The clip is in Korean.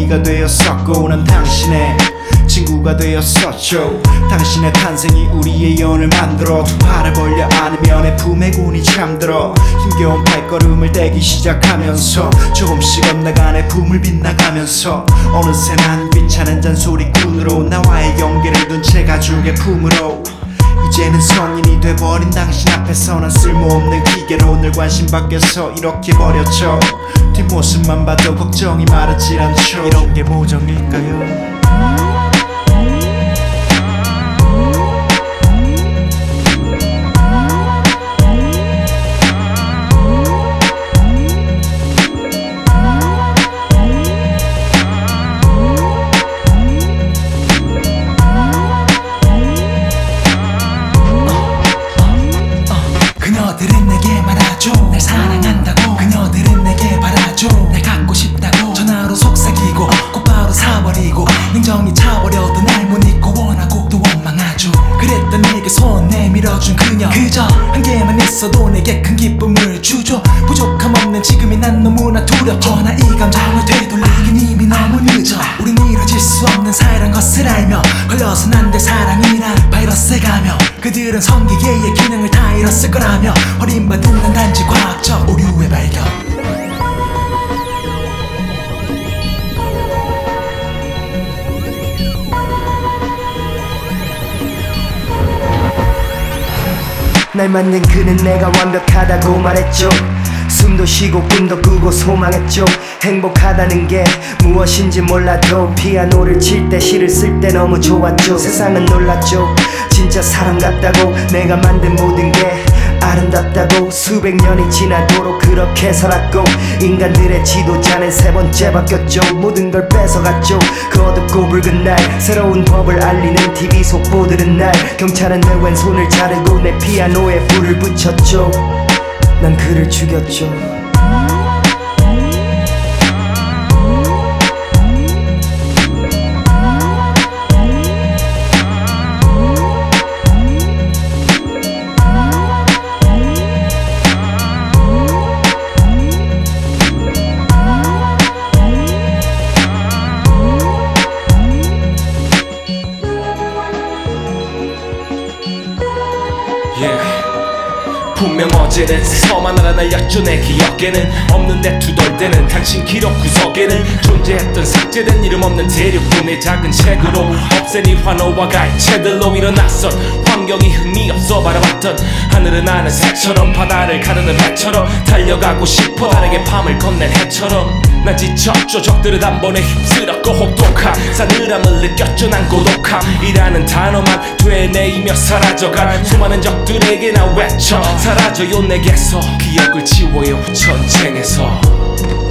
동기가 되었었고 난 당신의 친구가 되었었죠. 당신의 탄생이 우리의 연을 만들어 두 팔을 벌려 안으면 내 품에 군이 잠들어 힘겨운 발걸음을 떼기 시작하면서 조금씩 엇나가 내 품을 빗나가면서 어느새 난 귀찮은 잔소리꾼으로 나와의 경계를 둔 채 가족의 품으로 이제는 성인이 돼버린 당신 앞에서 난 쓸모없는 기계로 늘 관심 밖에서 이렇게 버렸죠. 뒷모습만 봐도 걱정이 마르질 않죠. 이런 게 모정일까요? 그녀들은 내게 말하죠. 날 사랑한다고. 그녀들은 내게 바라죠. 날 갖고 싶다고. 전화로 속삭이고 곧바로 사버리고 냉정히 차버려도 날 못 잊고 원하고 또 원망하죠. 그랬던 내게 손 내밀어준 그녀 그저 한 개만 있어도 내게 큰 기쁨을 주죠. 부족함 없는 지금이 난 너무나 두렵죠. 나 이 감정을 되돌리긴 이미 너무 늦어. 우린 이뤄질 수 없는 사이란 것을 알며 걸려선 안 될 사랑이란 바이러스에 가며 그들은 성기계의 기능을 다 잃었을 거라며 버림받은 난 단지 과학적 오류의 발견. 날 만든 그는 내가 완벽하다고 말했죠. 숨도 쉬고 꿈도 꾸고 소망했죠. 행복하다는 게 무엇인지 몰라도 피아노를 칠 때 시를 쓸 때 너무 좋았죠. 세상은 놀랐죠. 진짜 사람 같다고 내가 만든 모든 게 아름답다고 수백 년이 지나도록 그렇게 살았고 인간들의 지도자는 세 번째 바뀌었죠. 모든 걸 뺏어갔죠. 그 어둡고 붉은 날 새로운 법을 알리는 TV 속보 들은 날 경찰은 내 왼손을 자르고 내 피아노에 불을 붙였죠. 난 그를 죽였죠. 분명 어제는 서만 하나 날렸죠. 내 기억에는 없는데 투덜대는 당신 기록 구석에는 존재했던 삭제된 이름 없는 대륙도 내 작은 책으로 없앤 이 환호와 갈채들로 일어났던 환경이 흥미 없어 바라봤던 하늘은 나는 새처럼 바다를 가르는 배처럼 달려가고 싶어 다르게 밤을 건넨 해처럼 난 지쳤죠. 적들을 단번에 휩쓸었고 혹독한 싸늘함을 느꼈죠. 난 고독함이라는 단어만 되뇌이며 사라져간 수많은 적들에게 나 외쳐 사라져요 내게서 기억을 지워요 전쟁에서.